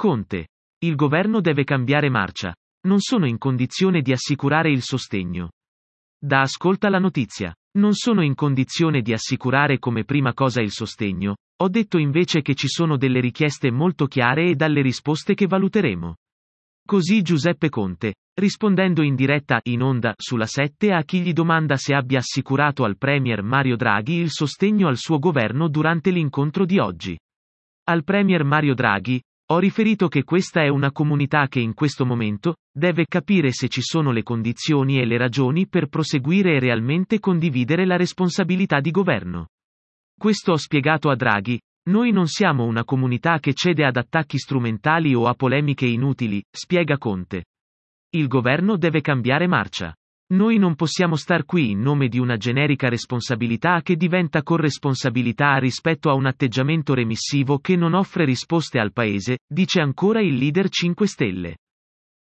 Conte. Il governo deve cambiare marcia. Non sono in condizione di assicurare il sostegno. Da Ascolta la notizia. Non sono in condizione di assicurare come prima cosa il sostegno, ho detto invece che ci sono delle richieste molto chiare e dalle risposte che valuteremo. Così Giuseppe Conte, rispondendo in diretta in onda sulla 7 a chi gli domanda se abbia assicurato al Premier Mario Draghi il sostegno al suo governo durante l'incontro di oggi. Al Premier Mario Draghi, ho riferito che questa è una comunità che in questo momento deve capire se ci sono le condizioni e le ragioni per proseguire e realmente condividere la responsabilità di governo. Questo ho spiegato a Draghi. Noi non siamo una comunità che cede ad attacchi strumentali o a polemiche inutili, spiega Conte. Il governo deve cambiare marcia. Noi non possiamo star qui in nome di una generica responsabilità che diventa corresponsabilità rispetto a un atteggiamento remissivo che non offre risposte al paese, dice ancora il leader 5 Stelle.